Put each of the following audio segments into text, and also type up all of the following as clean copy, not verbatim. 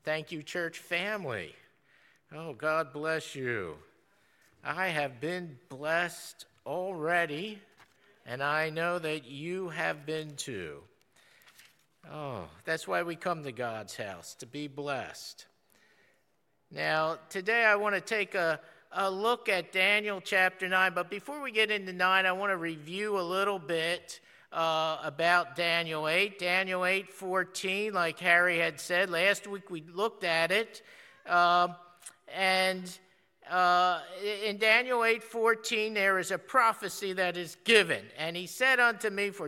Thank you, church family. Oh, God bless you. I have been blessed already, and I know that you have been too. Oh, that's why we come to God's house, to be blessed. Now, today I want to take a look at Daniel chapter 9, but before we get into 9, I want to review a little bit about Daniel 8. Daniel 8:14, like Harry had said, last week we looked at it, and in Daniel 8:14 there is a prophecy that is given, and he said unto me, for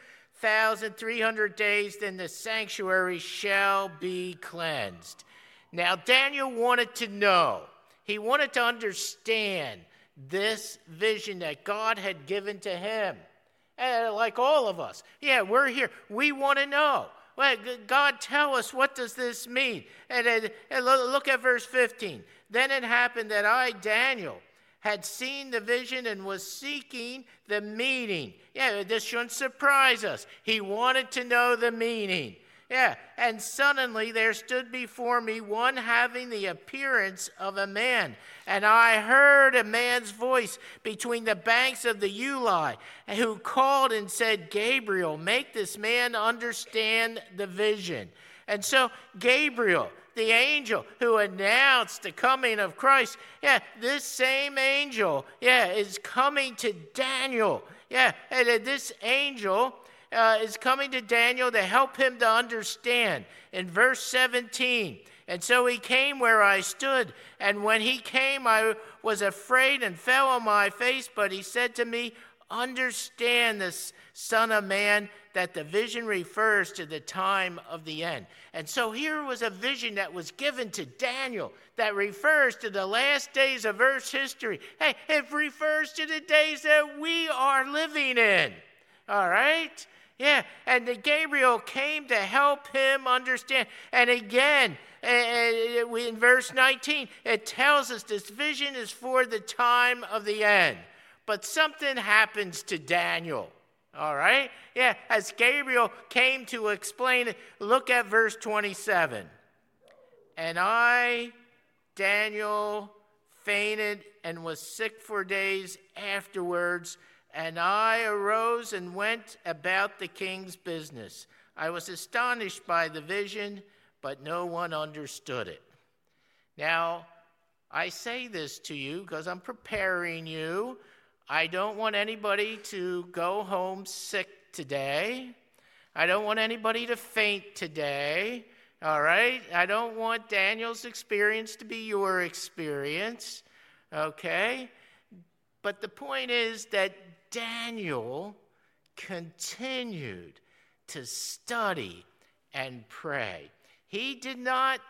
2,300 days then the sanctuary shall be cleansed. Now Daniel wanted to know, he wanted to understand this vision that God had given to him. Like all of us. Yeah, we're here. We want to know. Well, God, tell us, what does this mean? And look at verse 15. Then it happened that I, Daniel, had seen the vision and was seeking the meaning. Yeah, this shouldn't surprise us. He wanted to know the meaning. Yeah, and suddenly there stood before me one having the appearance of a man. And I heard a man's voice between the banks of the Ulai, who called and said, Gabriel, make this man understand the vision. And so Gabriel, the angel who announced the coming of Christ, this same angel, is coming to Daniel. And this angel is coming to Daniel to help him to understand. In verse 17, and so he came where I stood, and when he came, I was afraid and fell on my face, but he said to me, understand this, Son of Man, that the vision refers to the time of the end. And so here was a vision that was given to Daniel that refers to the last days of Earth's history. Hey, it refers to the days that we are living in. All right? Yeah, and Gabriel came to help him understand. And again, in verse 19, it tells us this vision is for the time of the end. But something happens to Daniel, all right? Yeah, as Gabriel came to explain it, look at verse 27. And I, Daniel, fainted and was sick for days afterwards. And I arose and went about the king's business. I was astonished by the vision, but no one understood it. Now, I say this to you because I'm preparing you. I don't want anybody to go home sick today. I don't want anybody to faint today. All right? I don't want Daniel's experience to be your experience. Okay? But the point is that Daniel continued to study and pray. He did not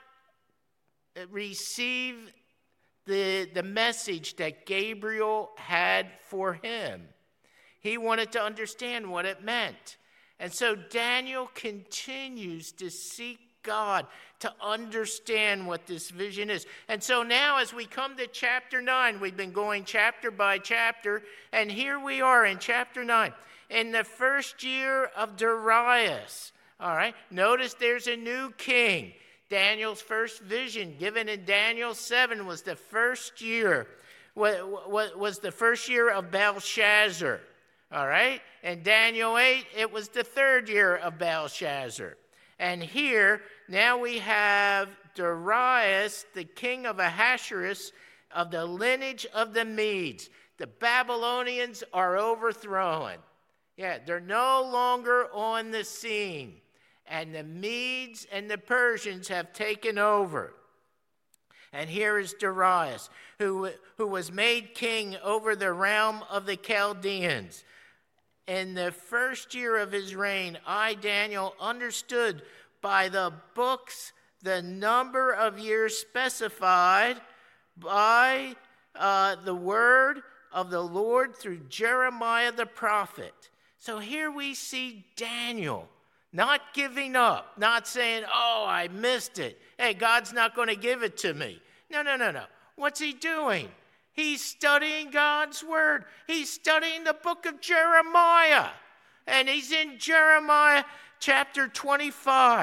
receive the message that Gabriel had for him. He wanted to understand what it meant. And so Daniel continues to seek God to understand what this vision is. And so now as we come to chapter 9, we've been going chapter by chapter, and here we are in chapter 9. In the first year of Darius, all right, notice there's a new king. Daniel's first vision given in Daniel 7 was the first year, was the first year of Belshazzar, all right? In Daniel 8, it was the third year of Belshazzar. And here, now we have Darius, the king of Ahasuerus, of the lineage of the Medes. The Babylonians are overthrown. They're no longer on the scene. And the Medes and the Persians have taken over. And here is Darius, who was made king over the realm of the Chaldeans. In the first year of his reign, I, Daniel, understood by the books the number of years specified by the word of the Lord through Jeremiah the prophet. So here we see Daniel not giving up, not saying, oh, I missed it. Hey, God's not going to give it to me. No. What's he doing? He's studying God's word. He's studying the book of Jeremiah. And he's in Jeremiah chapter 25.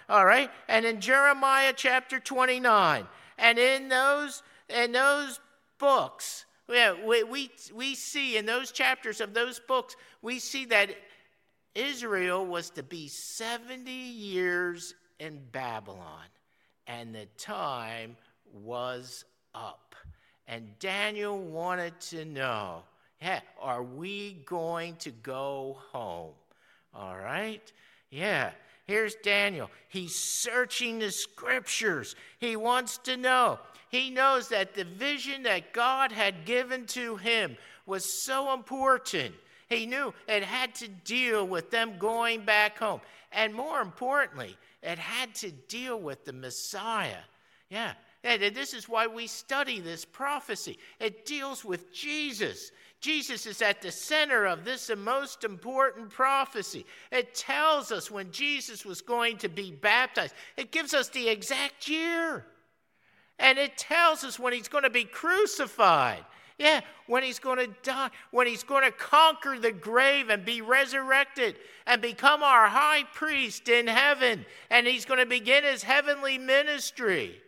All right? And in Jeremiah chapter 29, and in those books, we see in those chapters of those books, we see that Israel was to be 70 years in Babylon, and the time was up. And Daniel wanted to know, are we going to go home? All right? Yeah. Here's Daniel. He's searching the scriptures. He wants to know. He knows that the vision that God had given to him was so important. He knew it had to deal with them going back home. And more importantly, it had to deal with the Messiah. Yeah. And this is why we study this prophecy. It deals with Jesus. Jesus is at the center of this most important prophecy. It tells us when Jesus was going to be baptized. It gives us the exact year. And it tells us when he's going to be crucified. Yeah, when he's going to die, when he's going to conquer the grave and be resurrected and become our high priest in heaven. And he's going to begin his heavenly ministry.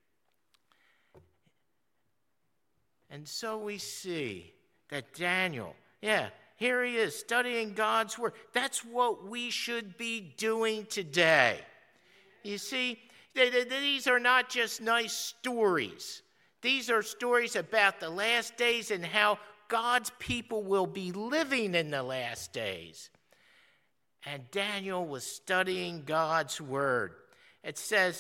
And so we see that Daniel, here he is studying God's word. That's what we should be doing today. You see, these are not just nice stories. These are stories about the last days and how God's people will be living in the last days. And Daniel was studying God's word. It says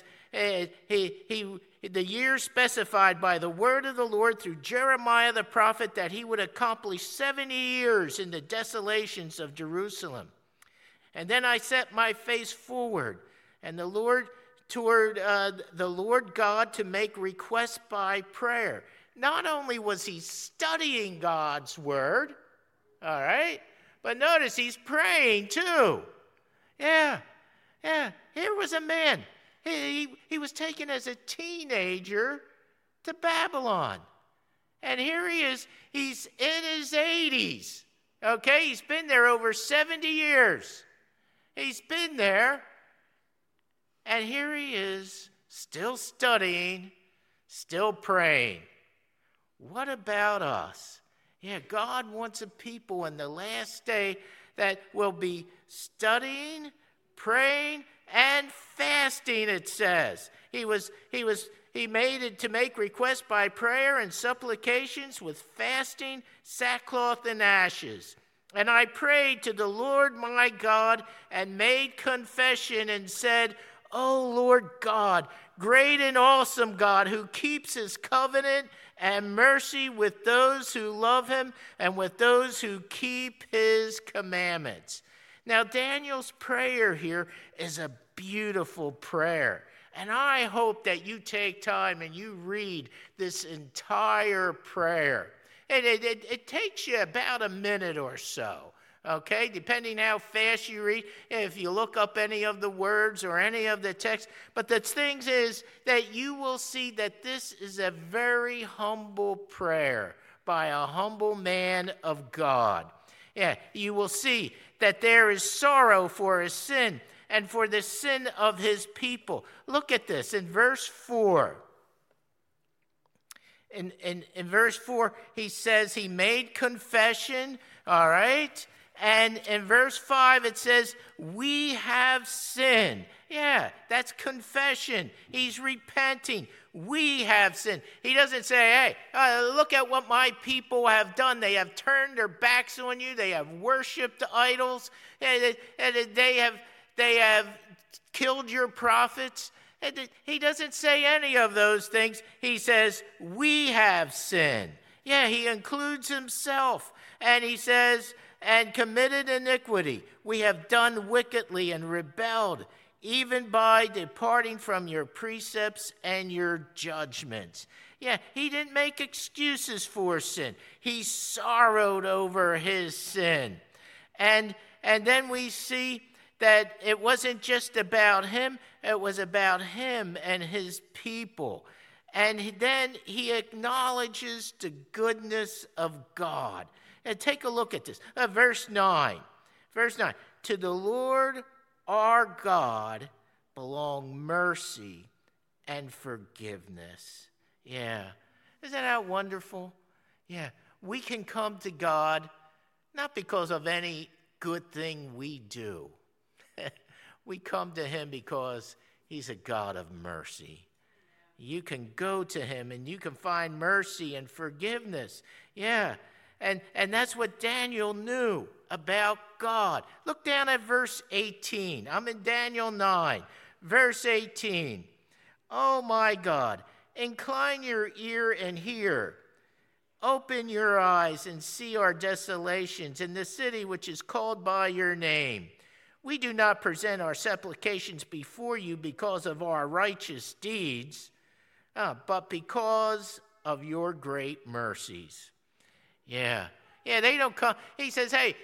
the year specified by the word of the Lord through Jeremiah the prophet that he would accomplish 70 years in the desolations of Jerusalem. And then I set my face forward, and the Lord toward the Lord God to make requests by prayer. Not only was he studying God's word, all right, but notice he's praying too. Yeah. Here was a man. He was taken as a teenager to Babylon. And here he is. He's in his 80s. Okay? He's been there over 70 years. He's been there. And here he is, still studying, still praying. What about us? Yeah, God wants a people in the last day that will be studying, praying, and fasting, it says. He made it to make requests by prayer and supplications with fasting, sackcloth, and ashes. And I prayed to the Lord my God and made confession and said, O Lord God, great and awesome God, who keeps his covenant and mercy with those who love him and with those who keep his commandments. Now, Daniel's prayer here is a beautiful prayer. And I hope that you take time and you read this entire prayer. It takes you about a minute or so, okay, depending how fast you read, if you look up any of the words or any of the text. But the thing is that you will see that this is a very humble prayer by a humble man of God. Yeah, you will see that there is sorrow for his sin and for the sin of his people. Look at this in verse 4. In verse 4, he says he made confession, all right? And in verse 5, it says, we have sinned. Yeah, that's confession. He's repenting. We have sinned. He doesn't say, hey, look at what my people have done. They have turned their backs on you. They have worshipped idols. And they have killed your prophets. And he doesn't say any of those things. He says, we have sinned. Yeah, he includes himself. And he says, and committed iniquity. We have done wickedly and rebelled, even by departing from your precepts and your judgments. Yeah, he didn't make excuses for sin. He sorrowed over his sin. And then we see that it wasn't just about him, it was about him and his people. And then he acknowledges the goodness of God. And take a look at this. Verse 9. Verse 9. To the Lord our God belong mercy and forgiveness. Yeah. Isn't that wonderful? Yeah. We can come to God not because of any good thing we do. We come to him because he's a God of mercy. You can go to him and you can find mercy and forgiveness. Yeah. And that's what Daniel knew about God. Look down at verse 18. I'm in Daniel 9, verse 18. Oh my God, incline your ear and hear. Open your eyes and see our desolations in the city which is called by your name. We do not present our supplications before you because of our righteous deeds, but because of your great mercies. Yeah, they don't come. He says, hey,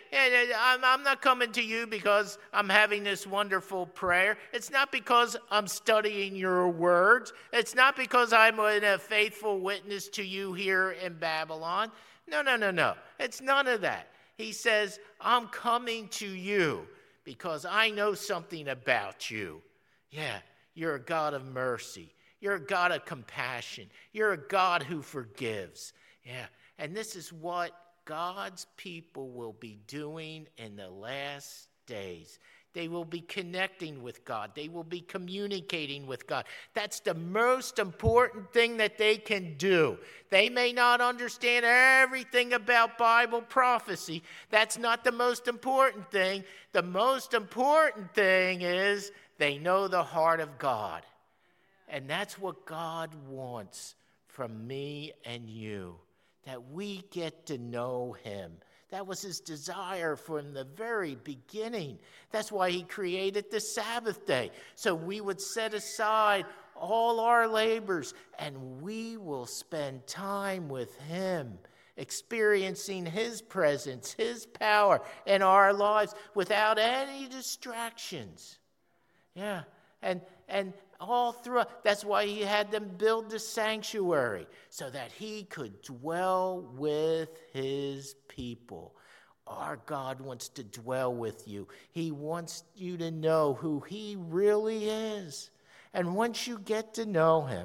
I'm not coming to you because I'm having this wonderful prayer. It's not because I'm studying your words. It's not because I'm a faithful witness to you here in Babylon. No. It's none of that. He says, I'm coming to you because I know something about you. Yeah, you're a God of mercy. You're a God of compassion. You're a God who forgives. Yeah. And this is what God's people will be doing in the last days. They will be connecting with God. They will be communicating with God. That's the most important thing that they can do. They may not understand everything about Bible prophecy. That's not the most important thing. The most important thing is they know the heart of God. And that's what God wants from me and you. That we get to know him. That was his desire from the very beginning. That's why he created the Sabbath day. So we would set aside all our labors and we will spend time with him, experiencing his presence, his power in our lives without any distractions. Yeah, and all through. That's why he had them build the sanctuary, so that he could dwell with his people. Our God wants to dwell with you. He wants you to know who he really is. And once you get to know him,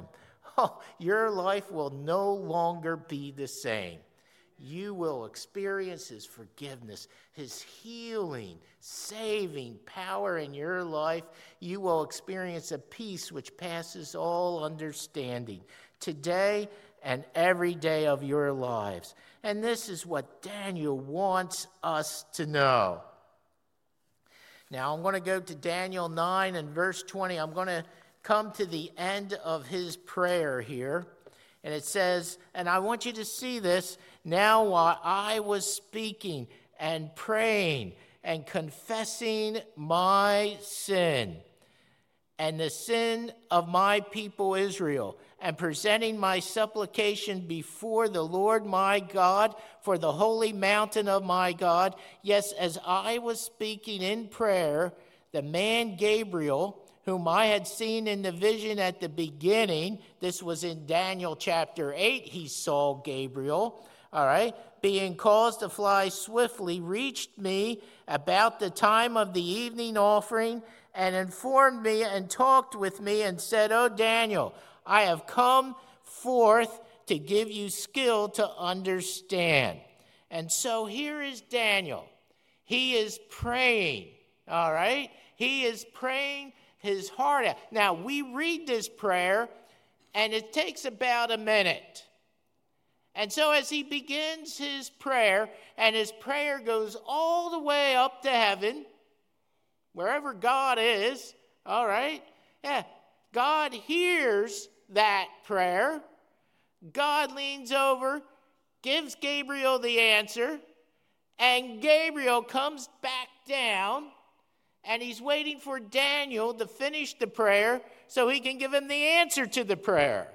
your life will no longer be the same. You will experience his forgiveness, his healing, saving power in your life. You will experience a peace which passes all understanding today and every day of your lives. And this is what Daniel wants us to know. Now I'm going to go to Daniel 9 and verse 20. I'm going to come to the end of his prayer here. And it says, and I want you to see this, now while I was speaking and praying and confessing my sin and the sin of my people Israel, and presenting my supplication before the Lord my God for the holy mountain of my God, yes, as I was speaking in prayer, the man Gabriel, whom I had seen in the vision at the beginning, this was in Daniel chapter 8, he saw Gabriel, all right, being caused to fly swiftly, reached me about the time of the evening offering, and informed me and talked with me and said, "O Daniel, I have come forth to give you skill to understand." And so here is Daniel. He is praying, all right? He is praying his heart out. Now, we read this prayer, and it takes about a minute. And so as he begins his prayer, and his prayer goes all the way up to heaven, wherever God is, all right? Yeah, God hears that prayer. God leans over, gives Gabriel the answer, and Gabriel comes back down, and he's waiting for Daniel to finish the prayer so he can give him the answer to the prayer.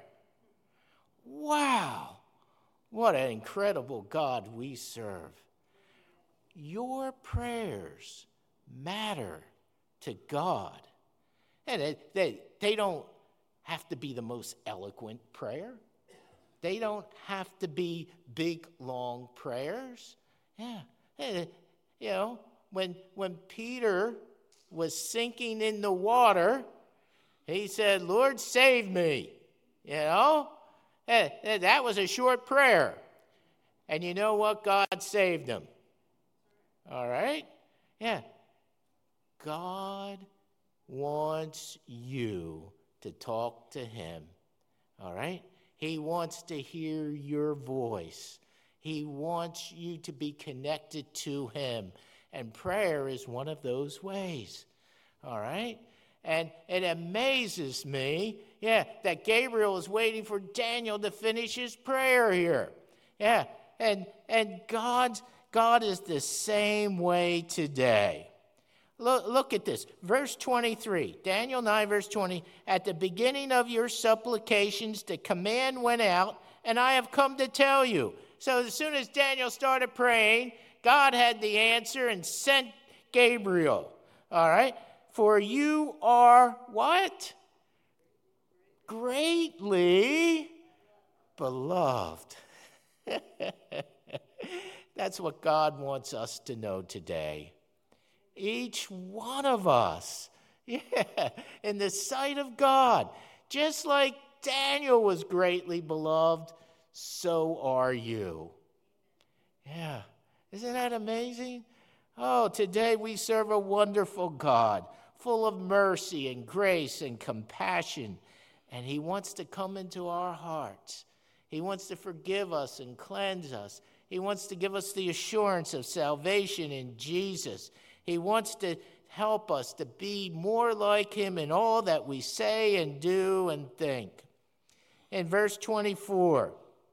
Wow, what an incredible God we serve. Your prayers matter to God. And they don't have to be the most eloquent prayer. They don't have to be big, long prayers. Yeah. You know, when Peter was sinking in the water, He said, Lord, save me. You know, that was a short prayer. And you know what? God saved him. All right? Yeah. God wants you to talk to him. All right? He wants to hear your voice. He wants you to be connected to him. And prayer is one of those ways. All right? And it amazes me, that Gabriel is waiting for Daniel to finish his prayer here. Yeah, and God is the same way today. Look at this. Verse 23, Daniel 9, verse 20. At the beginning of your supplications, the command went out, and I have come to tell you. So as soon as Daniel started praying, God had the answer and sent Gabriel. All right? For you are what? Greatly beloved. That's what God wants us to know today. Each one of us, in the sight of God, just like Daniel was greatly beloved, so are you. Yeah, isn't that amazing? Oh, today we serve a wonderful God, full of mercy and grace and compassion, and he wants to come into our hearts. He wants to forgive us and cleanse us. He wants to give us the assurance of salvation in Jesus. He wants to help us to be more like him in all that we say and do and think. In verse 24,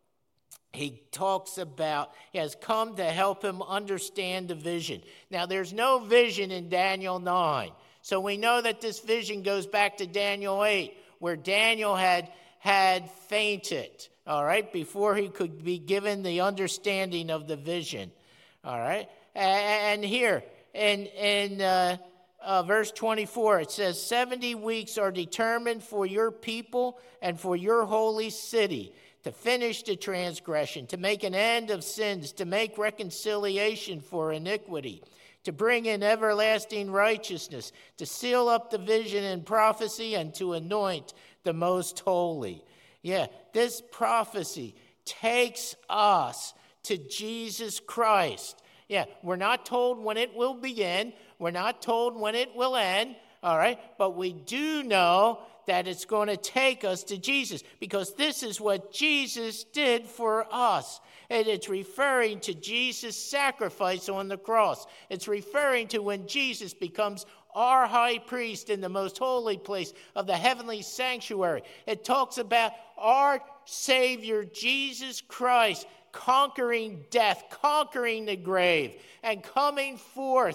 he talks about he has come to help him understand the vision. Now, there's no vision in Daniel 9. So we know that this vision goes back to Daniel 8, where Daniel had fainted, all right, before he could be given the understanding of the vision, all right? And here in verse 24, it says, 70 weeks are determined for your people and for your holy city, to finish the transgression, to make an end of sins, to make reconciliation for iniquity, to bring in everlasting righteousness, to seal up the vision and prophecy, and to anoint the most holy. Yeah, this prophecy takes us to Jesus Christ. Yeah, we're not told when it will begin. We're not told when it will end, all right? But we do know that it's going to take us to Jesus, because this is what Jesus did for us. And it's referring to Jesus' sacrifice on the cross. It's referring to when Jesus becomes our high priest in the most holy place of the heavenly sanctuary. It talks about our Savior, Jesus Christ, conquering death, conquering the grave, and coming forth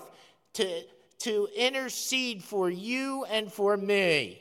to intercede for you and for me.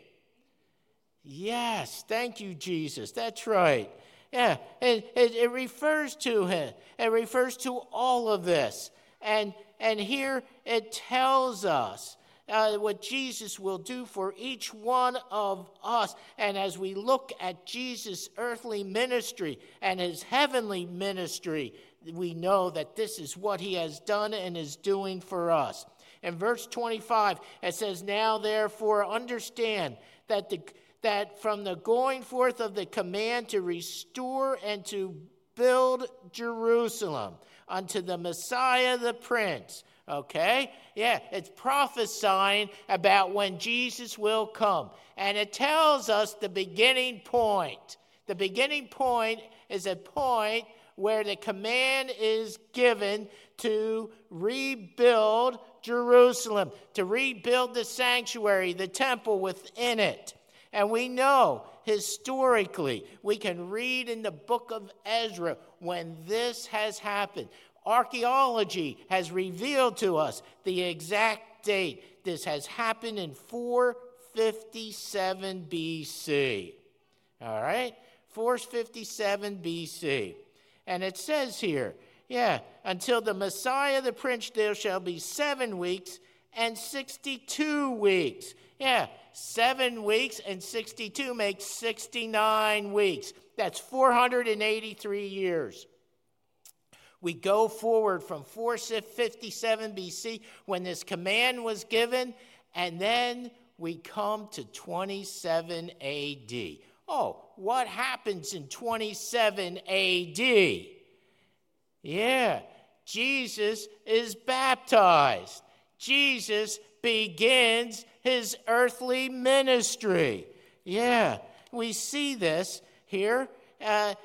Yes, thank you, Jesus. That's right. Yeah, it refers to him. It refers to all of this. And here it tells us what Jesus will do for each one of us. And as we look at Jesus' earthly ministry and his heavenly ministry, we know that this is what he has done and is doing for us. In verse 25, it says, now therefore understand that from the going forth of the command to restore and to build Jerusalem unto the Messiah the Prince. Okay? Yeah, it's prophesying about when Jesus will come. And it tells us the beginning point. The beginning point is a point where the command is given to rebuild Jerusalem, to rebuild the sanctuary, the temple within it. And we know historically, we can read in the book of Ezra when this has happened. Archaeology has revealed to us the exact date. This has happened in 457 BC. All right? 457 BC. And it says here, until the Messiah the Prince there shall be 7 weeks and 62 weeks. 7 weeks and 62 makes 69 weeks. That's 483 years. We go forward from 457 BC when this command was given, and then we come to 27 AD. Oh, what happens in 27 AD? Yeah, Jesus is baptized. Jesus begins his earthly ministry. Yeah, we see this here, and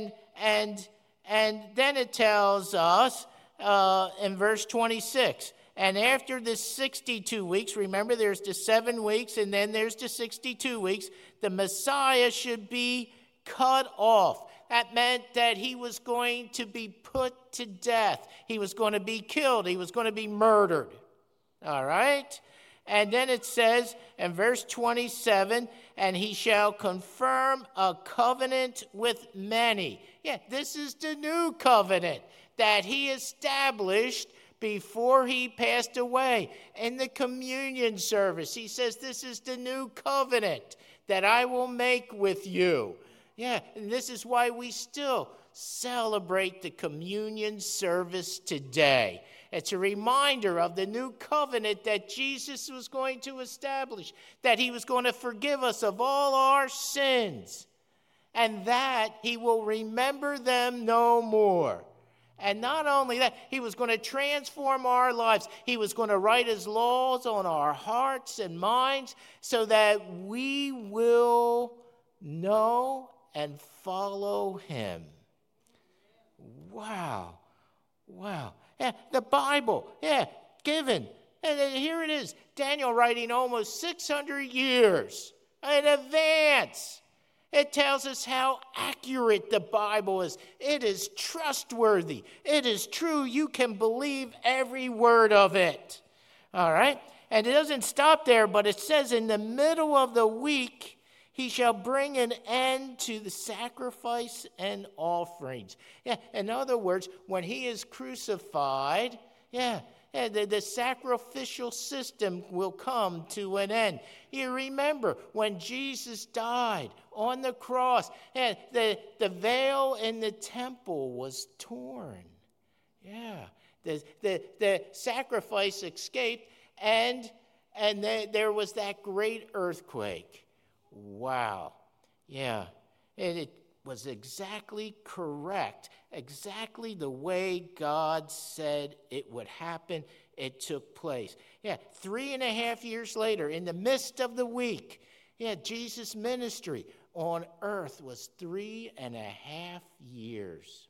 then it tells us in verse 26, and after the 62 weeks, remember there's the 7 weeks and then there's the 62 weeks, the Messiah should be cut off. That meant that he was going to be put to death. He was going to be killed. He was going to be murdered. All right? And then it says in verse 27, and he shall confirm a covenant with many. Yeah, this is the new covenant that he established before he passed away. In the communion service, he says, this is the new covenant that I will make with you. Yeah, and this is why we still celebrate the communion service today. It's a reminder of the new covenant that Jesus was going to establish, that he was going to forgive us of all our sins, and that he will remember them no more. And not only that, he was going to transform our lives. He was going to write his laws on our hearts and minds so that we will know and follow him. Wow. Wow. Yeah, the Bible, given. And here it is, Daniel writing almost 600 years in advance. It tells us how accurate the Bible is. It is trustworthy. It is true. You can believe every word of it. All right? And it doesn't stop there, but it says in the middle of the week, he shall bring an end to the sacrifice and offerings. Yeah, in other words, when he is crucified, the sacrificial system will come to an end. You remember when Jesus died on the cross, the veil in the temple was torn. Yeah, the sacrifice escaped, and there was that great earthquake. Wow. Yeah, and it was exactly correct, exactly the way God said it would happen. It took place. 3.5 years later, in the midst of the week, Jesus' ministry on earth was 3.5 years.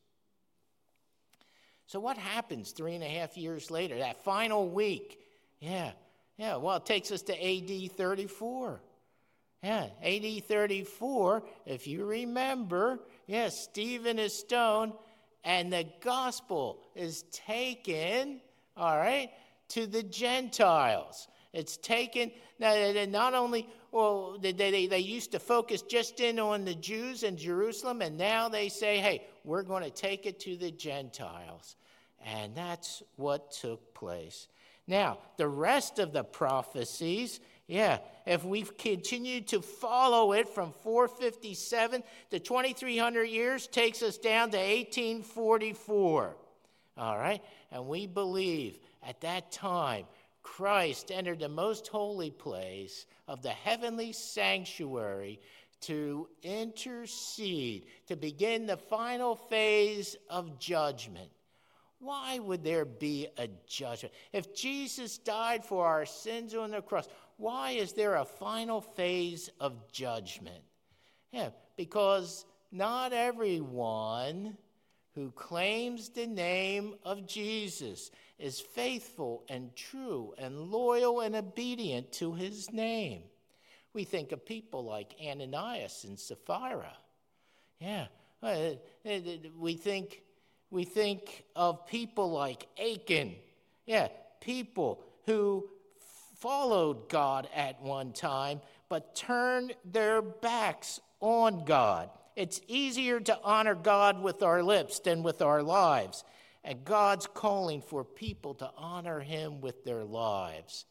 So what happens 3.5 years later, that final week? Well, it takes us to AD 34. AD 34, if you remember, Stephen is stoned, and the gospel is taken, all right, to the Gentiles. It's taken, not only, they used to focus just in on the Jews in Jerusalem, and now they say, hey, we're going to take it to the Gentiles. And that's what took place. Now, the rest of the prophecies, if we've continued to follow it from 457 to 2300 years, takes us down to 1844. All right? And we believe at that time, Christ entered the most holy place of the heavenly sanctuary to intercede, to begin the final phase of judgment. Why would there be a judgment? If Jesus died for our sins on the cross, why is there a final phase of judgment? Because not everyone who claims the name of Jesus is faithful and true and loyal and obedient to his name. We think of people like Ananias and Sapphira. We think of people like Achan. People who followed God at one time, but turned their backs on God. It's easier to honor God with our lips than with our lives. And God's calling for people to honor him with their lives.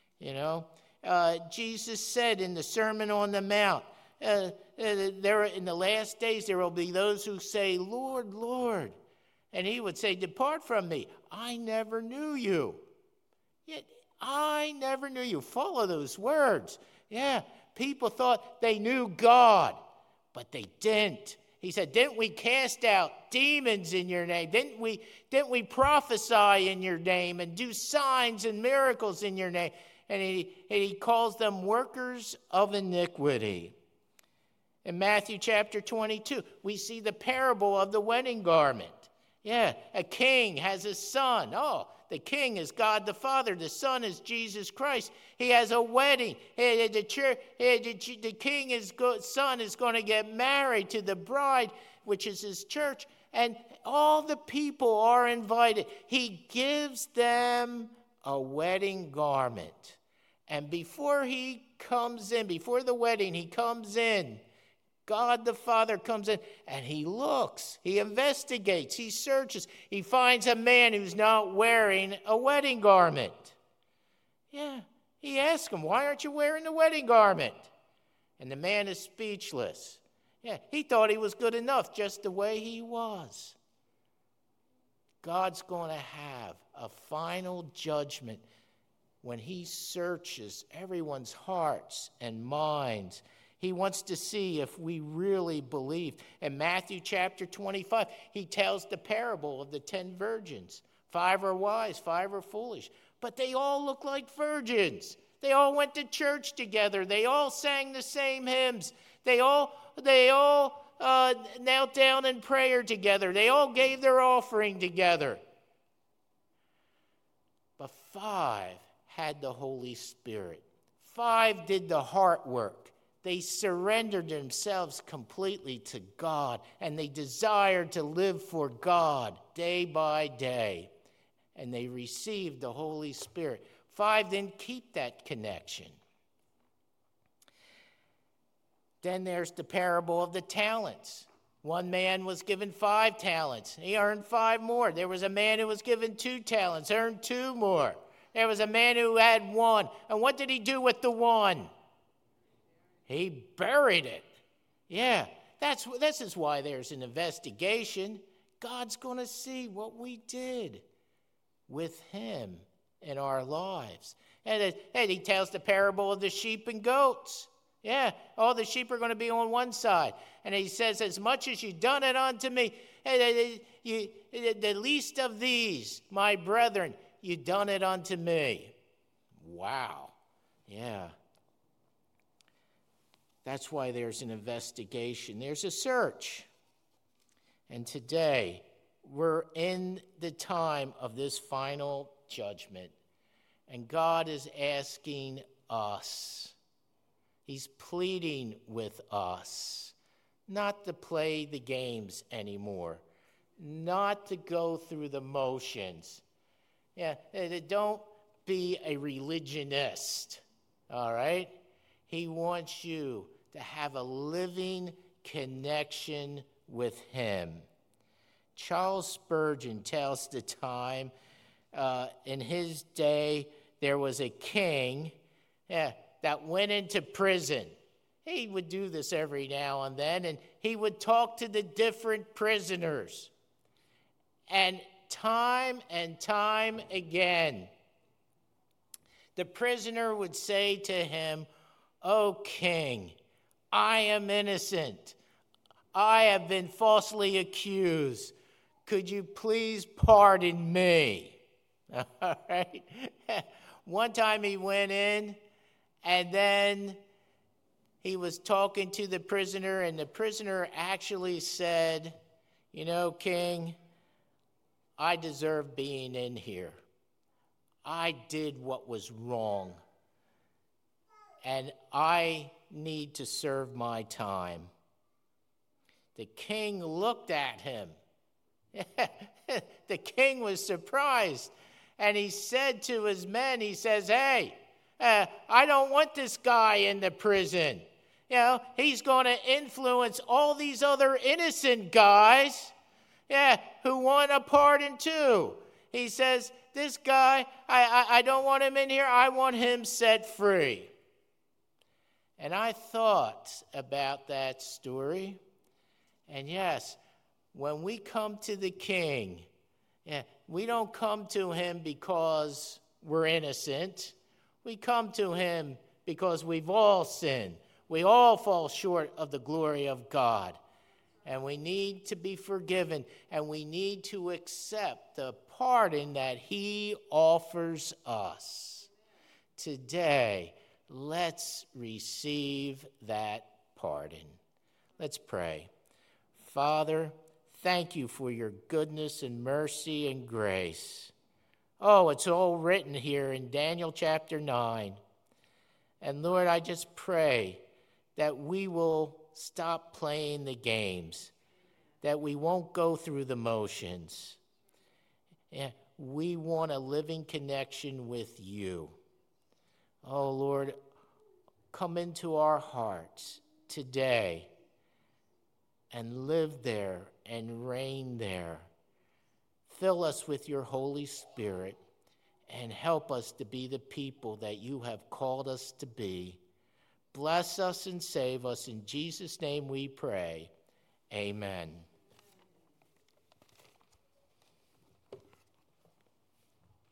Jesus said in the Sermon on the Mount, there in the last days there will be those who say, Lord, Lord. And he would say, depart from me, I never knew you. Yet I never knew you. Follow those words. Yeah, people thought they knew God, but they didn't. He said, didn't we cast out demons in your name? Didn't we prophesy in your name and do signs and miracles in your name? And he calls them workers of iniquity. In Matthew chapter 22, we see the parable of the wedding garment. Yeah, a king has a son. Oh, the king is God the Father. The son is Jesus Christ. He has a wedding. The king's son is going to get married to the bride, which is his church. And all the people are invited. He gives them a wedding garment. And before he comes in, before the wedding, he comes in. God the Father comes in and he looks, he investigates, he searches. He finds a man who's not wearing a wedding garment. Yeah, he asks him, why aren't you wearing the wedding garment? And the man is speechless. Yeah, he thought he was good enough just the way he was. God's going to have a final judgment when he searches everyone's hearts and minds. He wants to see if we really believe. In Matthew chapter 25, he tells the parable of the 10 virgins. 5 are wise, 5 are foolish. But they all look like virgins. They all went to church together. They all sang the same hymns. They all knelt down in prayer together. They all gave their offering together. But 5 had the Holy Spirit. 5 did the heart work. They surrendered themselves completely to God, and they desired to live for God day by day. And they received the Holy Spirit. 5 didn't keep that connection. Then there's the parable of the talents. One man was given 5 talents. He earned 5 more. There was a man who was given 2 talents, earned 2 more. There was a man who had 1. And what did he do with the 1? He buried it. Yeah, this is why there's an investigation. God's going to see what we did with him in our lives. And he tells the parable of the sheep and goats. Yeah, all the sheep are going to be on one side. And he says, as much as you've done it unto me, the least of these, my brethren, you've done it unto me. Wow. Yeah. That's why there's an investigation. There's a search. And today, we're in the time of this final judgment. And God is asking us. He's pleading with us not to play the games anymore. Not to go through the motions. Yeah, don't be a religionist. All right? He wants you to have a living connection with him. Charles Spurgeon tells the time, in his day, there was a king that went into prison. He would do this every now and then, and he would talk to the different prisoners. And time again, the prisoner would say to him, "O king, I am innocent. I have been falsely accused. Could you please pardon me?" All right. One time he went in, and then he was talking to the prisoner, and the prisoner actually said, "You know, king, I deserve being in here. I did what was wrong, and I need to serve my time." The king looked at him. The king was surprised, and he said to his men, he says, "Hey, I don't want this guy in the prison. You know, he's going to influence all these other innocent guys, who want a pardon too." He says, "This guy, I don't want him in here. I want him set free." And I thought about that story. And yes, when we come to the king, we don't come to him because we're innocent. We come to him because we've all sinned. We all fall short of the glory of God. And we need to be forgiven. And we need to accept the pardon that he offers us. Today, let's receive that pardon. Let's pray. Father, thank you for your goodness and mercy and grace. Oh, it's all written here in Daniel chapter 9. And Lord, I just pray that we will stop playing the games, that we won't go through the motions. Yeah, we want a living connection with you. Oh, Lord, come into our hearts today and live there and reign there. Fill us with your Holy Spirit and help us to be the people that you have called us to be. Bless us and save us. In Jesus' name we pray. Amen.